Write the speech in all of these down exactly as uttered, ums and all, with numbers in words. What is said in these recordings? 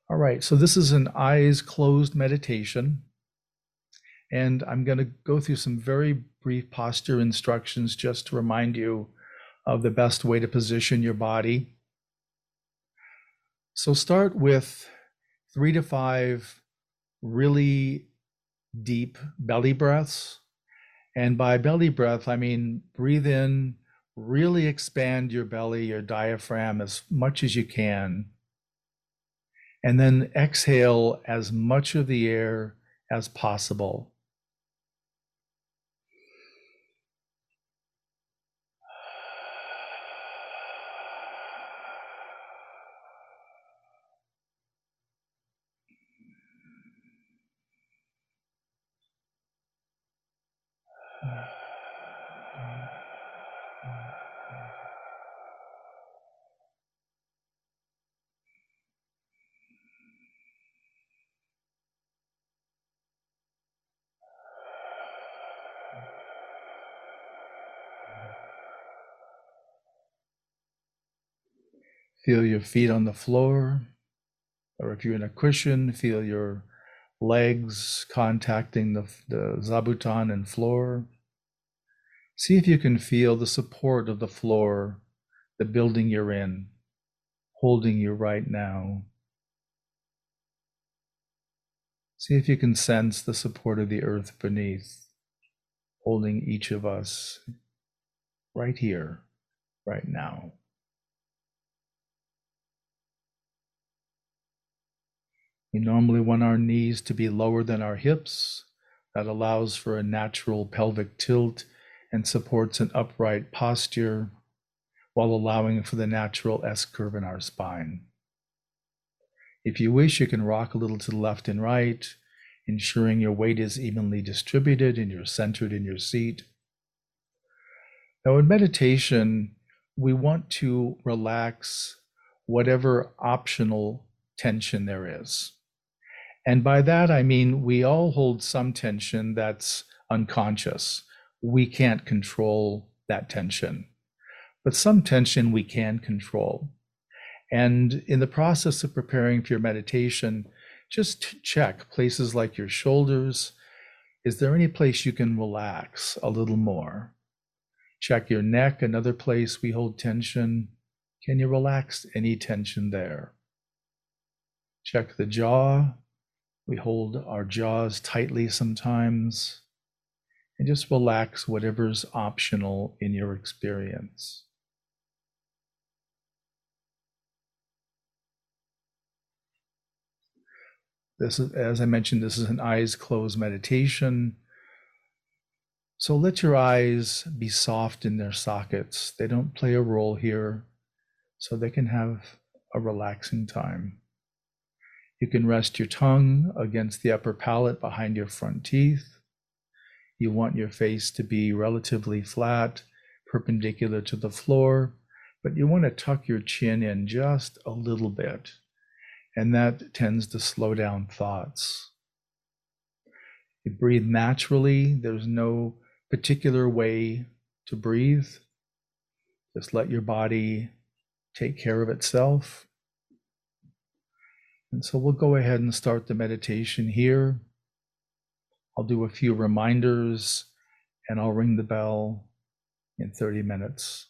All right, so this is an eyes closed meditation, and I'm going to go through some very brief posture instructions just to remind you of the best way to position your body. So start with three to five really deep belly breaths. And by belly breath, I mean breathe in, really expand your belly, your diaphragm as much as you can. And then exhale as much of the air as possible. Feel your feet on the floor, or if you're in a cushion, feel your legs contacting the, the zabuton and floor. See if you can feel the support of the floor, the building you're in, holding you right now. See if you can sense the support of the earth beneath, holding each of us right here, right now. We normally want our knees to be lower than our hips. That allows for a natural pelvic tilt and supports an upright posture while allowing for the natural S-curve in our spine. If you wish, you can rock a little to the left and right, ensuring your weight is evenly distributed and you're centered in your seat. Now, in meditation, we want to relax whatever optional tension there is. And by that, I mean we all hold some tension that's unconscious. We can't control that tension, but some tension we can control. And in the process of preparing for your meditation, just check places like your shoulders. Is there any place you can relax a little more? Check your neck, another place we hold tension. Can you relax any tension there? Check the jaw. We hold our jaws tightly sometimes. And just relax whatever's optional in your experience. This is, as I mentioned, this is an eyes closed meditation. So let your eyes be soft in their sockets. They don't play a role here, so they can have a relaxing time. You can rest your tongue against the upper palate behind your front teeth. You want your face to be relatively flat, perpendicular to the floor, but you want to tuck your chin in just a little bit, and that tends to slow down thoughts. You breathe naturally. There's no particular way to breathe. Just let your body take care of itself. And so we'll go ahead and start the meditation here. I'll do a few reminders and I'll ring the bell in thirty minutes.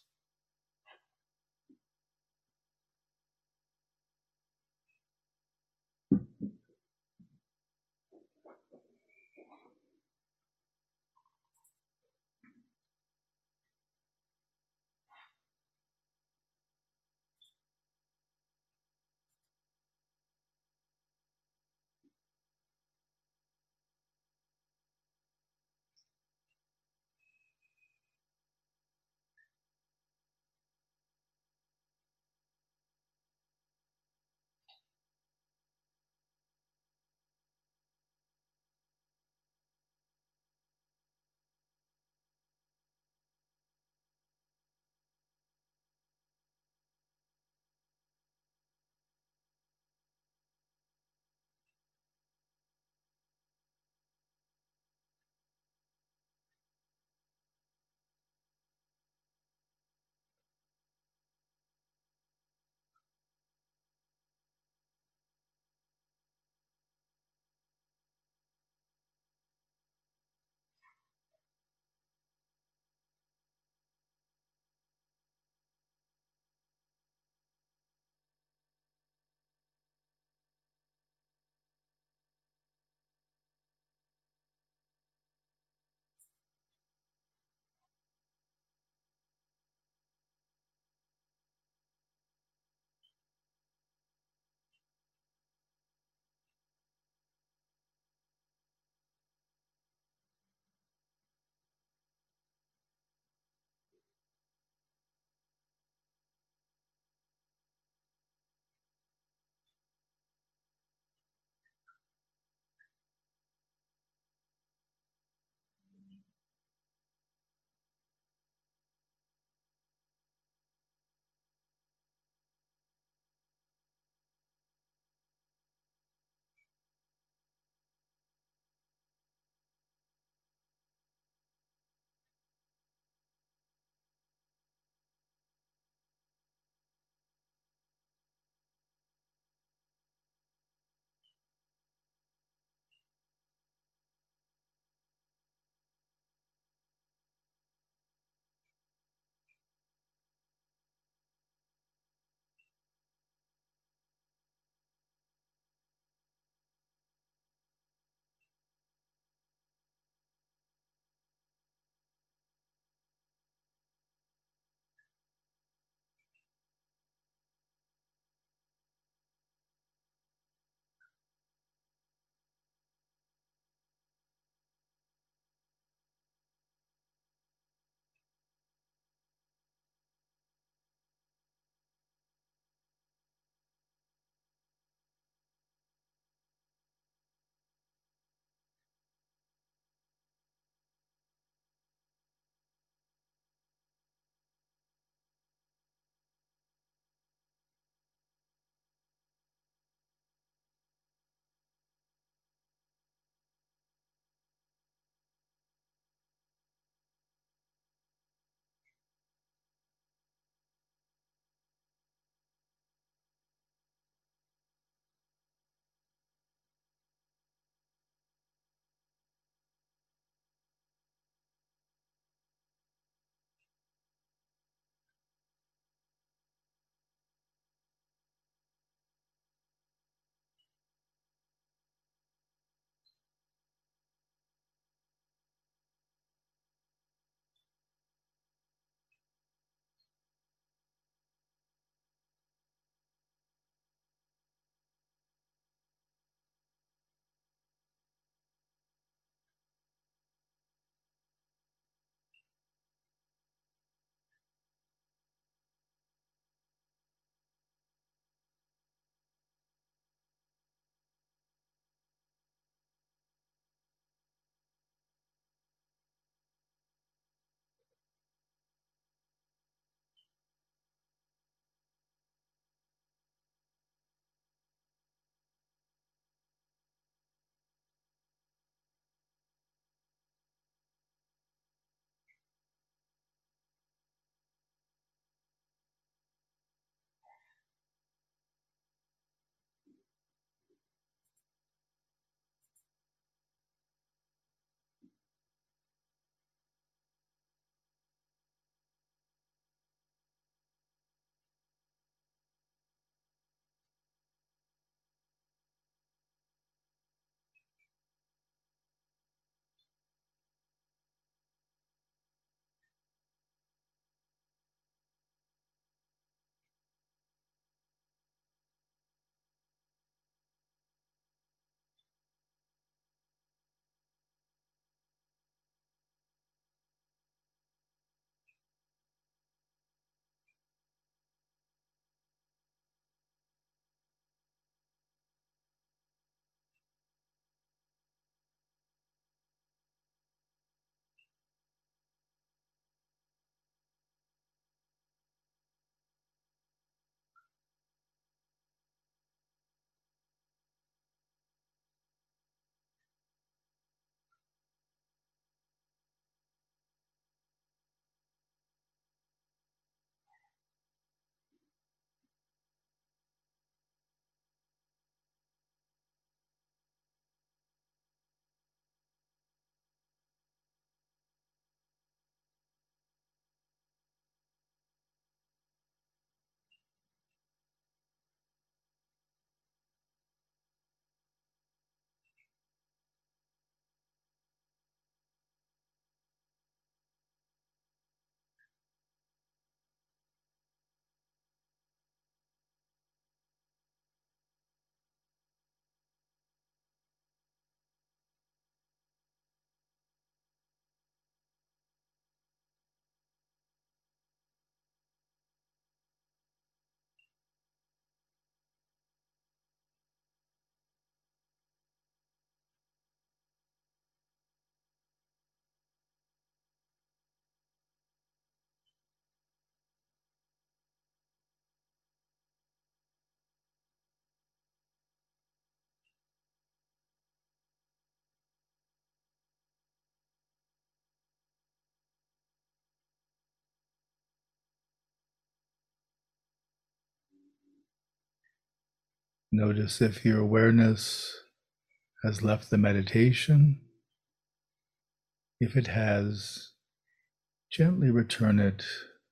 Notice if your awareness has left the meditation. If it has, gently return it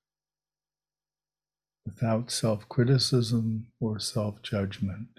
without self-criticism or self-judgment.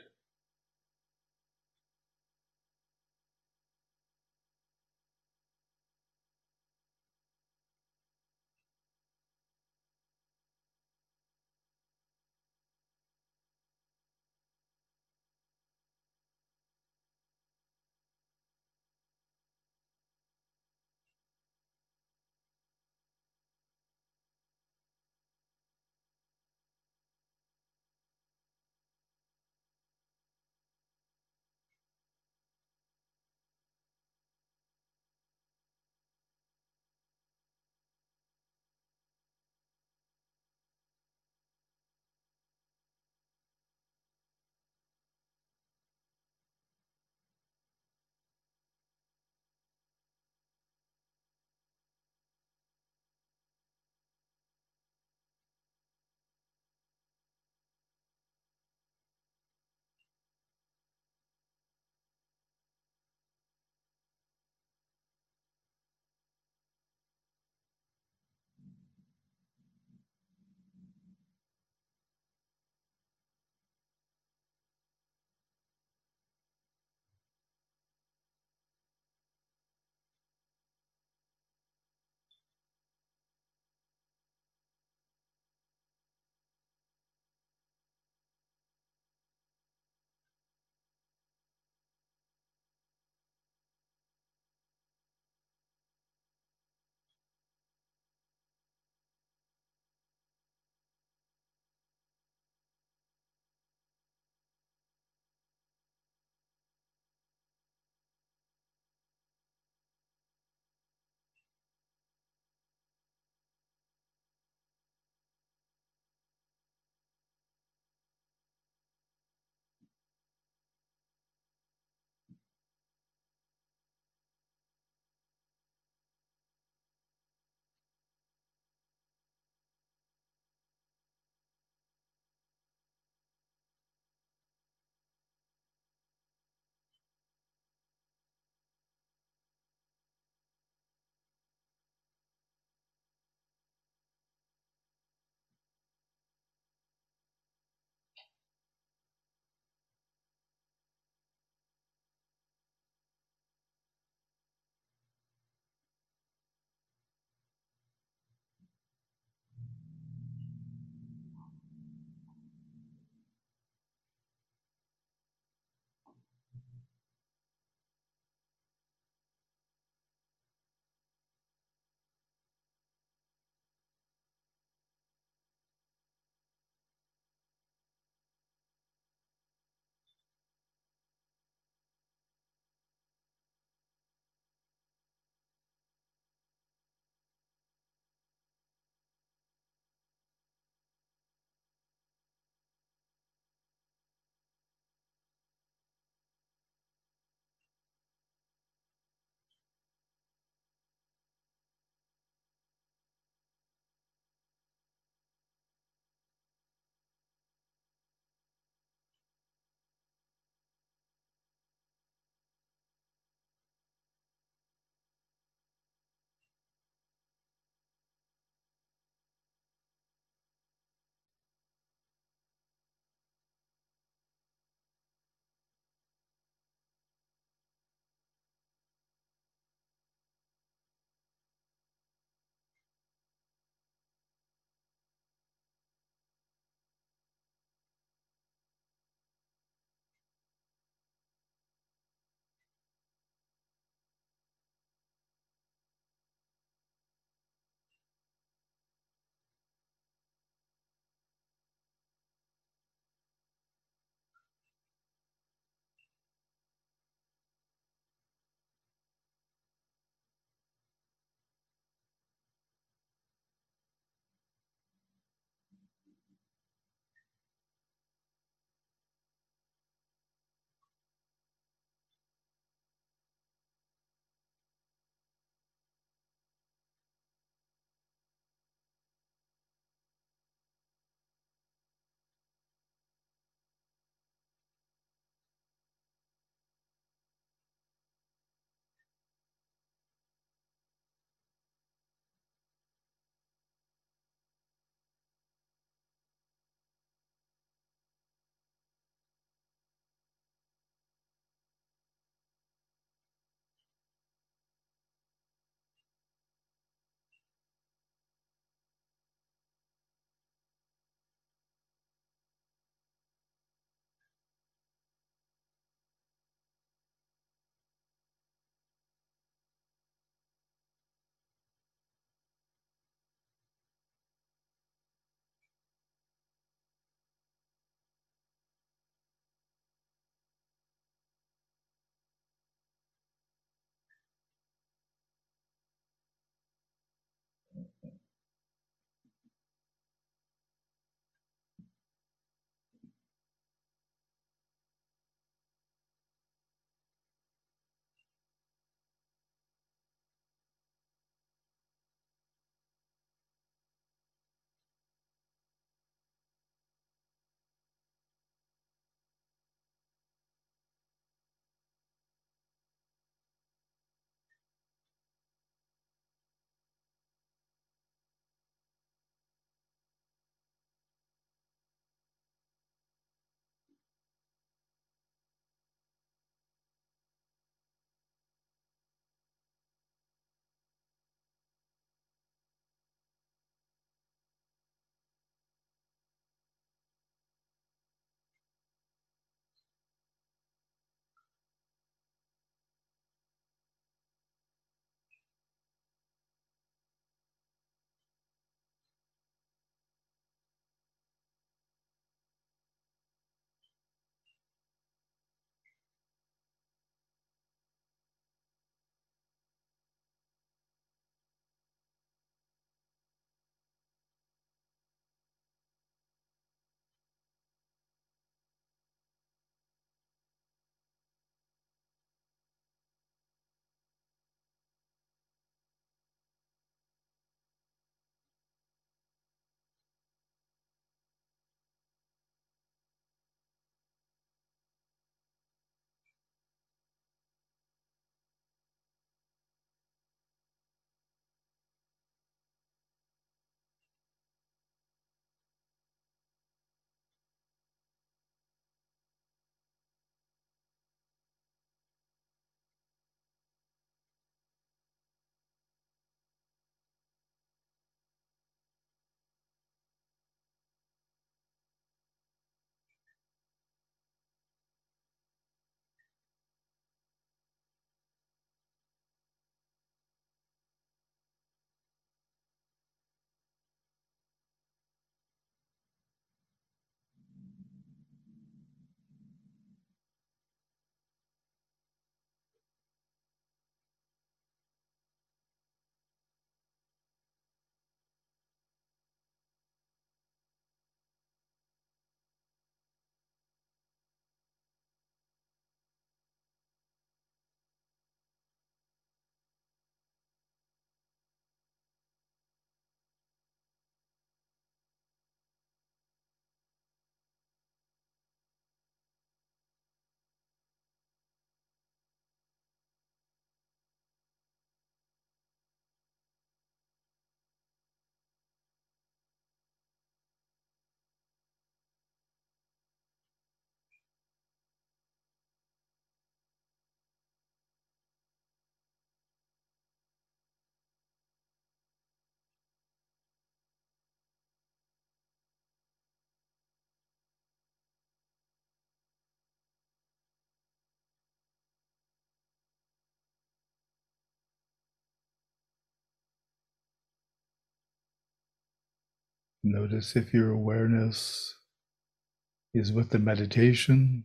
Notice if your awareness is with the meditation.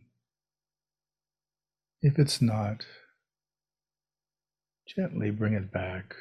If it's not, gently bring it back.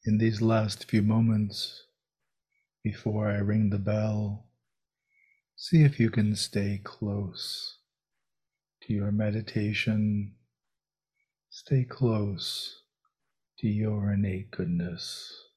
In these last few moments, before I ring the bell, see if you can stay close to your meditation. Stay close to your innate goodness.